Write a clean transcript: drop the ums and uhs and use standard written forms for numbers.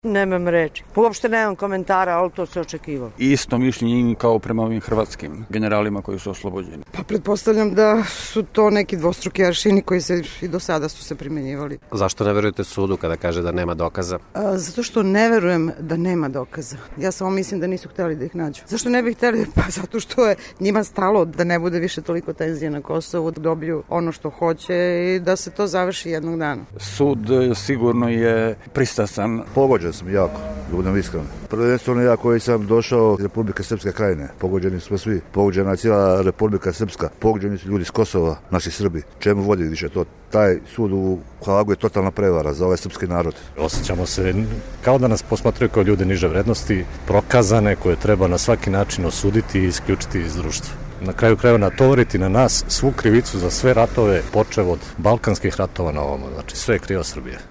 Nemam reči. Uopšte nemam komentara, ali to se očekivalo. Isto mišljenje kao prema ovim hrvatskim generalima koji su oslobođeni. Pa pretpostavljam da su to neki dvostruki aršini koji se i do sada su se primenjivali. Zašto ne verujete sudu kada kaže da nema dokaza? Zato što ne verujem da nema dokaza. Ja samo mislim da nisu hteli da ih nađu. Zašto ne bi hteli? Pa zato što je njima stalo da ne bude više toliko tenzije na Kosovu, da dobiju ono što hoće i da se to završi jednog dana. Sud sigurno je pristrasan. Pogođen sam jako, da budem iskren. Prvenstveno ja koji sam došao iz Republike Srpske krajine. Pogođeni smo svi. Pogođena je cijela Republika Srpska. Pogođeni su ljudi iz Kosova, naši Srbi. Čemu vodi više to? Taj sud u Hagu je totalna prevara za ovaj srpski narod. Osjećamo se kao da nas posmatraju kao ljude niže vrednosti, prokazane, koje treba na svaki način osuditi i isključiti iz društva. Na kraju krajeva natovariti na nas svu krivicu za sve ratove, počev od balkanskih ratova na ovamo. Znači sve je kriva Srbija.